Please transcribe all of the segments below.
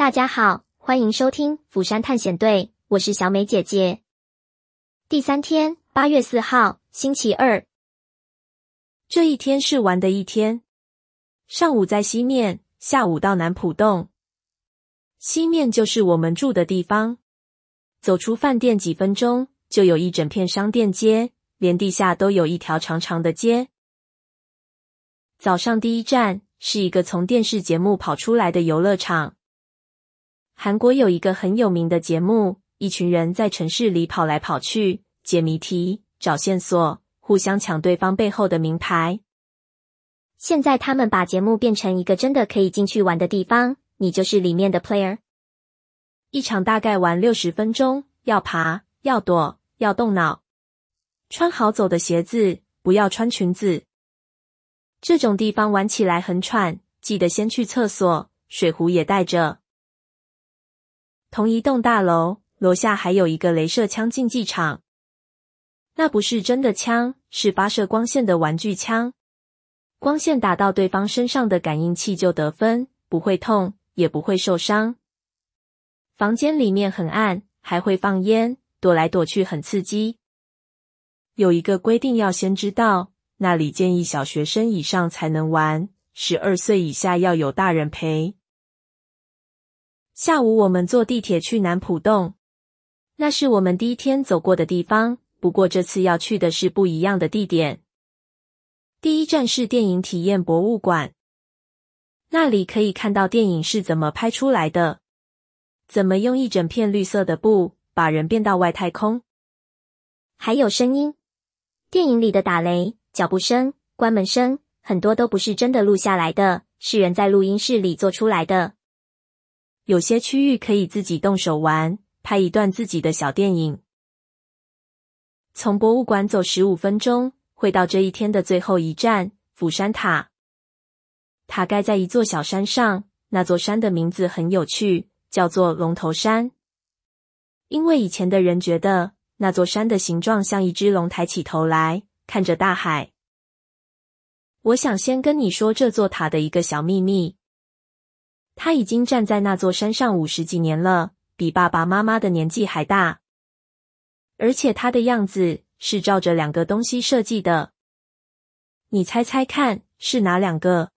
大家好，欢迎收听釜山探险队，我是小美姐姐。第3天，8月4号，星期二。 这一天是玩的一天。上午在西面，下午到南浦洞。西面就是我们住的地方，走出饭店几分钟，就有一整片商店街，连地下都有一条长长的街。早上第一站是一个从电视节目跑出来的游乐场。韩国有一个很有名的节目，一群人在城市里跑来跑去，解谜题，找线索，互相抢对方背后的名牌。 现在他们把节目变成一个真的可以进去玩的地方，你就是里面的 player。 一场大概玩60分钟，要爬，要躲，要动脑。穿好走的鞋子，不要穿裙子。这种地方玩起来很喘，记得先去厕所，水壶也带着。同一栋大楼，楼下还有一个雷射枪竞技场。那不是真的枪，是发射光线的玩具枪。光线打到对方身上的感应器就得分，不会痛，也不会受伤。房间里面很暗，还会放烟，躲来躲去很刺激。有一个规定要先知道，那里建议小学生以上才能玩，12岁以下要有大人陪。下午我们坐地铁去南浦洞，那是我们第一天走过的地方，不过这次要去的是不一样的地点。第一站是电影体验博物馆，那里可以看到电影是怎么拍出来的，怎么用一整片绿色的布把人变到外太空。 还有声音，电影里的打雷、脚步声、关门声，很多都不是真的录下来的，是人在录音室里做出来的。 有些区域可以自己动手玩，拍一段自己的小电影。从博物馆走15分钟，会到这一天的最后一站釜山塔。塔盖在一座小山上，那座山的名字很有趣，叫做龙头山。因为以前的人觉得那座山的形状像一只龙抬起头来，看着大海。我想先跟你说这座塔的一个小秘密。他已经站在那座山上50几年了，比爸爸妈妈的年纪还大。而且他的样子是照着2个东西设计的。你猜猜看，是哪2个？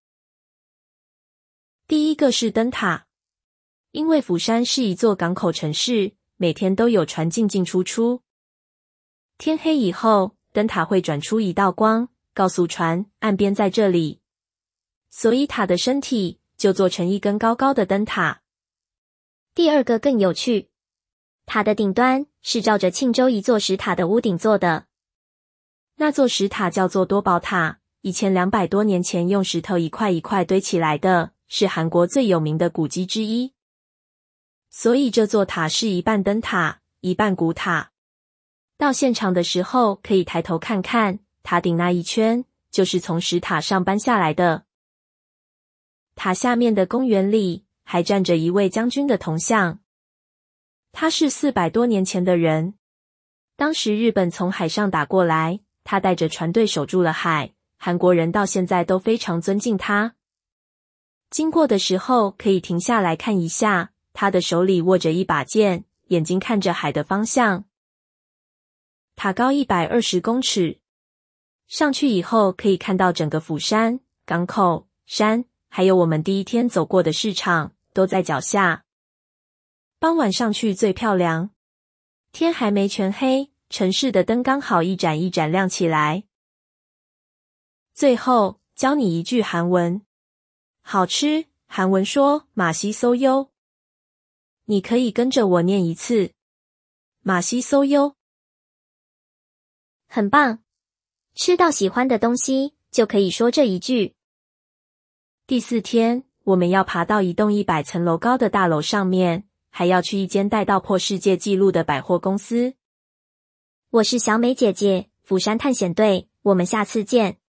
第一个是灯塔。因为釜山是一座港口城市，每天都有船进进出出。天黑以后，灯塔会转出一道光，告诉船岸边在这里。所以塔的身体就做成一根高高的灯塔。 第二个更有趣，塔的顶端是照着庆州一座石塔的屋顶做的。 那座石塔叫做多宝塔，1200多年前用石头一块一块堆起来的，是韩国最有名的古迹之一。所以这座塔是一半灯塔，一半古塔。到现场的时候可以抬头看看，塔顶那一圈就是从石塔上搬下来的。塔下面的公园里还站着一位将军的铜像，他是400多年前的人。当时日本从海上打过来，他带着船队守住了海，韩国人到现在都非常尊敬他。经过的时候可以停下来看一下，他的手里握着一把剑，眼睛看着海的方向。塔高120公尺，上去以后可以看到整个釜山、港口、山，还有我们第一天走过的市场，都在脚下。傍晚上去最漂亮，天还没全黑，城市的灯刚好一盏一盏亮起来。最后教你一句韩文，好吃，韩文说马西搜优。你可以跟着我念一次，马西搜优。 很棒，吃到喜欢的东西就可以说这一句。 第4天，我们要爬到一栋100层楼高的大楼上面，还要去一间带到破世界纪录的百货公司。 我是小美姐姐，釜山探险队，我们下次见。